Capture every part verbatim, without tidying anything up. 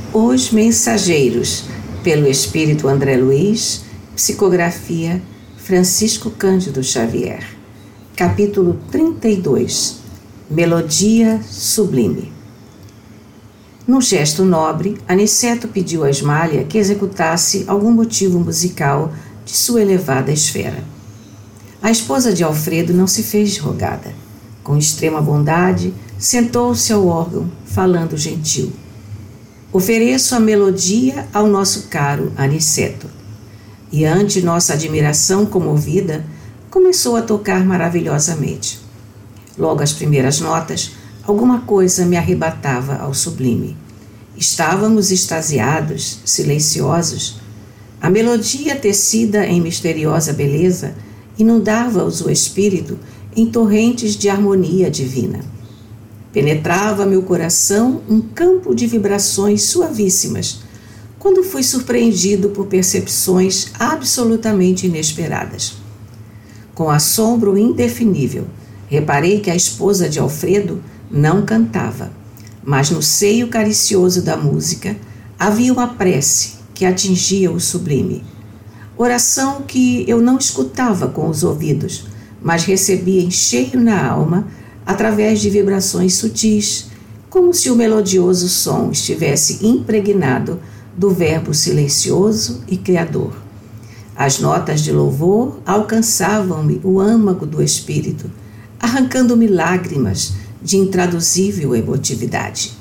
Os Mensageiros, pelo Espírito André Luiz, psicografia Francisco Cândido Xavier. Capítulo trinta e dois. Melodia Sublime. Num gesto nobre, Aniceto pediu a Ismália que executasse algum motivo musical de sua elevada esfera. A esposa de Alfredo não se fez rogada. Com extrema bondade, sentou-se ao órgão, falando gentil. Ofereço a melodia ao nosso caro Aniceto. E ante nossa admiração comovida, começou a tocar maravilhosamente. Logo às primeiras notas, alguma coisa me arrebatava ao sublime. Estávamos extasiados, silenciosos. A melodia tecida em misteriosa beleza inundava-os o espírito em torrentes de harmonia divina. Penetrava meu coração um campo de vibrações suavíssimas, quando fui surpreendido por percepções absolutamente inesperadas. Com assombro indefinível, reparei que a esposa de Alfredo não cantava, mas no seio caricioso da música havia uma prece que atingia o sublime. Oração que eu não escutava com os ouvidos, mas recebia em cheio na alma através de vibrações sutis, como se o melodioso som estivesse impregnado do verbo silencioso e criador. As notas de louvor alcançavam-me o âmago do espírito, arrancando-me lágrimas de intraduzível emotividade.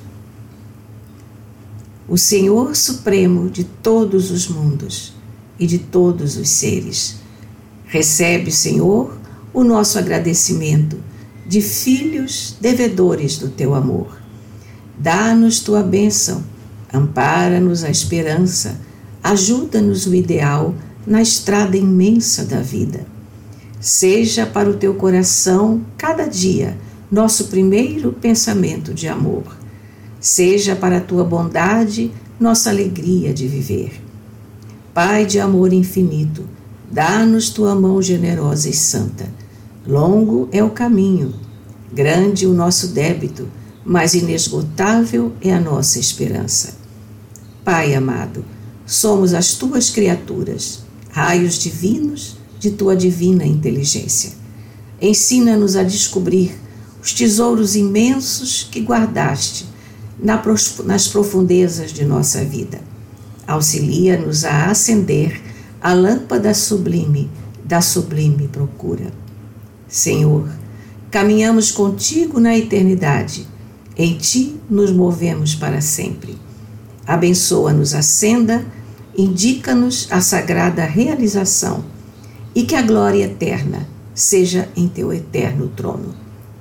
O Senhor Supremo de todos os mundos e de todos os seres, recebe, Senhor, o nosso agradecimento de filhos devedores do teu amor. Dá-nos tua bênção, ampara-nos a esperança, ajuda-nos o ideal na estrada imensa da vida. Seja para o teu coração, cada dia, nosso primeiro pensamento de amor. Seja para a tua bondade, nossa alegria de viver. Pai de amor infinito, dá-nos tua mão generosa e santa. Longo é o caminho, grande o nosso débito, mas inesgotável é a nossa esperança. Pai amado, somos as tuas criaturas, raios divinos de tua divina inteligência. Ensina-nos a descobrir os tesouros imensos que guardaste nas profundezas de nossa vida. Auxilia-nos a acender a lâmpada sublime da sublime procura. Senhor, caminhamos contigo na eternidade. Em ti nos movemos para sempre. Abençoa-nos a senda, indica-nos a sagrada realização e que a glória eterna seja em teu eterno trono.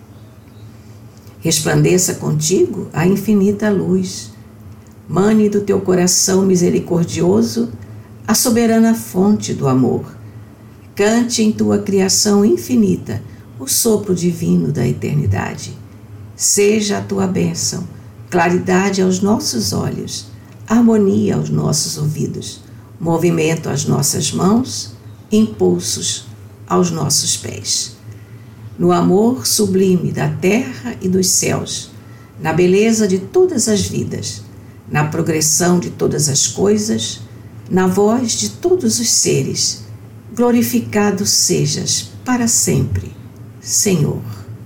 Resplandeça contigo a infinita luz. Mane do teu coração misericordioso a soberana fonte do amor. Cante em tua criação infinita o sopro divino da eternidade. Seja a tua bênção, claridade aos nossos olhos, harmonia aos nossos ouvidos, movimento às nossas mãos, impulsos aos nossos pés. No amor sublime da terra e dos céus, na beleza de todas as vidas, na progressão de todas as coisas, na voz de todos os seres, glorificado sejas para sempre, Senhor.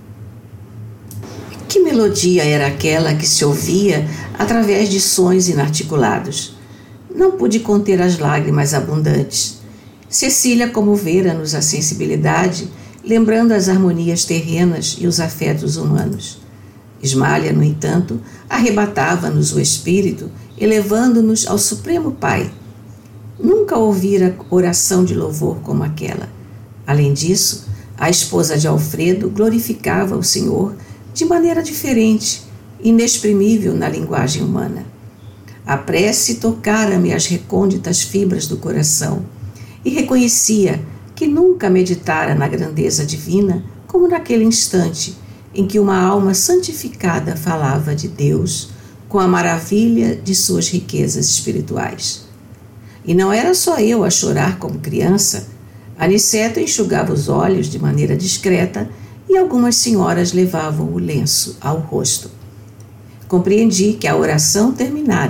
Que melodia era aquela que se ouvia através de sons inarticulados? Não pude conter as lágrimas abundantes. Cecília comovera-nos a sensibilidade, lembrando as harmonias terrenas e os afetos humanos. Ismália, no entanto, arrebatava-nos o espírito, elevando-nos ao Supremo Pai. Nunca ouvira oração de louvor como aquela. Além disso, a esposa de Alfredo glorificava o Senhor de maneira diferente, inexprimível na linguagem humana. A prece tocara-me as recônditas fibras do coração e reconhecia que nunca meditara na grandeza divina como naquele instante em que uma alma santificada falava de Deus com a maravilha de suas riquezas espirituais. E não era só eu a chorar como criança. Aniceto enxugava os olhos de maneira discreta e algumas senhoras levavam o lenço ao rosto. Compreendi que a oração terminara,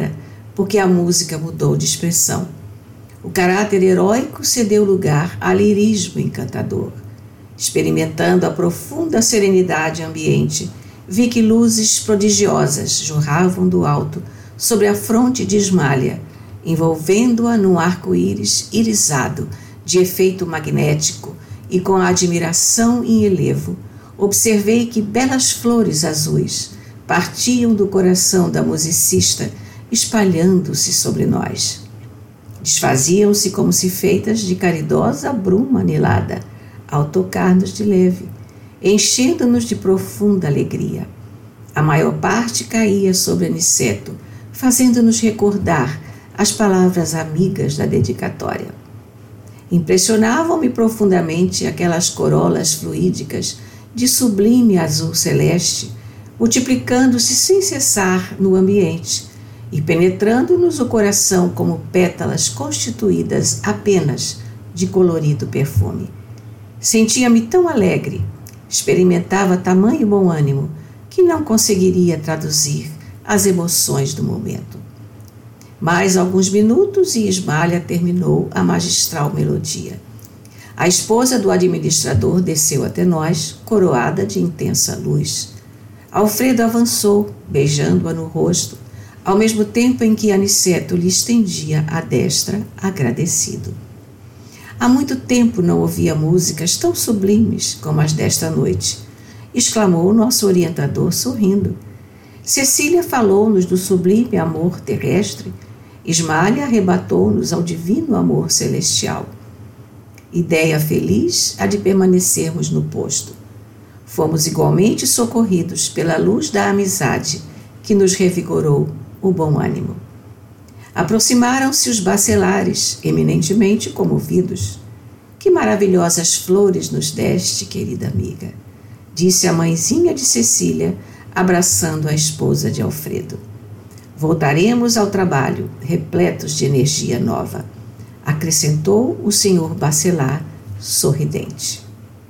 porque a música mudou de expressão. O caráter heróico cedeu lugar a lirismo encantador. Experimentando a profunda serenidade ambiente, vi que luzes prodigiosas jorravam do alto sobre a fronte de Ismália, envolvendo-a num arco-íris irisado de efeito magnético, e com a admiração em elevo, observei que belas flores azuis partiam do coração da musicista, espalhando-se sobre nós. Desfaziam-se como se feitas de caridosa bruma anelada, ao tocar-nos de leve, enchendo-nos de profunda alegria. A maior parte caía sobre Aniceto, fazendo-nos recordar as palavras amigas da dedicatória. Impressionavam-me profundamente aquelas corolas fluídicas de sublime azul celeste, multiplicando-se sem cessar no ambiente e penetrando-nos o coração como pétalas constituídas apenas de colorido perfume. Sentia-me tão alegre, experimentava tamanho bom ânimo, que não conseguiria traduzir as emoções do momento. Mais alguns minutos e Ismália terminou a magistral melodia. A esposa do administrador desceu até nós, coroada de intensa luz. Alfredo avançou, beijando-a no rosto, ao mesmo tempo em que Aniceto lhe estendia a destra, agradecido. Há muito tempo não ouvia músicas tão sublimes como as desta noite, exclamou o nosso orientador sorrindo. Cecília falou-nos do sublime amor terrestre, Ismália arrebatou-nos ao divino amor celestial. Ideia feliz a de permanecermos no posto. Fomos igualmente socorridos pela luz da amizade que nos revigorou o bom ânimo. Aproximaram-se os bacelares, eminentemente comovidos. Que maravilhosas flores nos deste, querida amiga, disse a mãezinha de Cecília, abraçando a esposa de Alfredo. Voltaremos ao trabalho, repletos de energia nova, acrescentou o senhor bacelar, sorridente.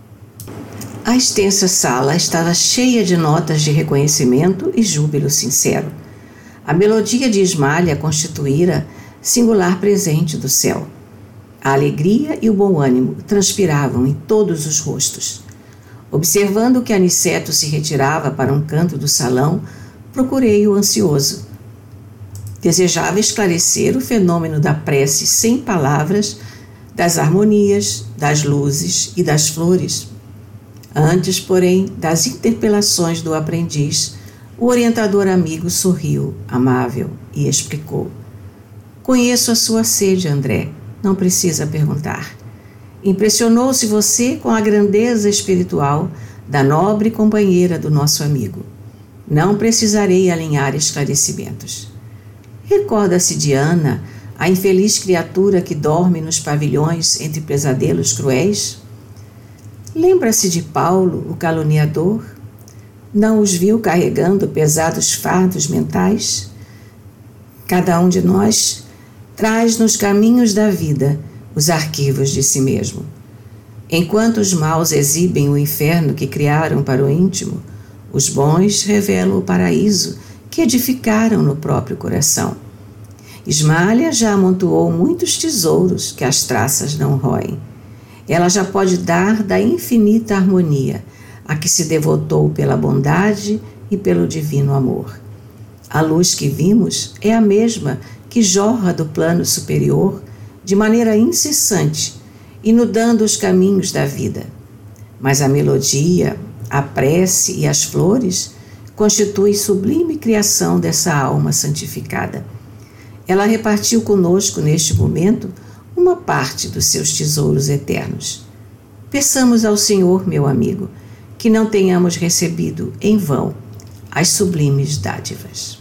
A extensa sala estava cheia de notas de reconhecimento e júbilo sincero. A melodia de Ismália constituíra singular presente do céu. A alegria e o bom ânimo transpiravam em todos os rostos. Observando que Aniceto se retirava para um canto do salão, procurei-o ansioso. Desejava esclarecer o fenômeno da prece sem palavras, das harmonias, das luzes e das flores. Antes, porém, das interpelações do aprendiz, o orientador amigo sorriu, amável, e explicou. Conheço a sua sede, André, não precisa perguntar. Impressionou-se você com a grandeza espiritual da nobre companheira do nosso amigo. Não precisarei alinhar esclarecimentos. Recorda-se de Ana, a infeliz criatura que dorme nos pavilhões entre pesadelos cruéis? Lembra-se de Paulo, o caluniador? Não os viu carregando pesados fardos mentais? Cada um de nós traz nos caminhos da vida os arquivos de si mesmo. Enquanto os maus exibem o inferno que criaram para o íntimo, os bons revelam o paraíso que edificaram no próprio coração. Ismália já amontoou muitos tesouros que as traças não roem. Ela já pode dar da infinita harmonia a que se devotou pela bondade e pelo divino amor. A luz que vimos é a mesma que jorra do plano superior de maneira incessante, inundando os caminhos da vida. Mas a melodia, a prece e as flores constituem sublime criação dessa alma santificada. Ela repartiu conosco neste momento uma parte dos seus tesouros eternos. Peçamos ao Senhor, meu amigo, que não tenhamos recebido em vão as sublimes dádivas.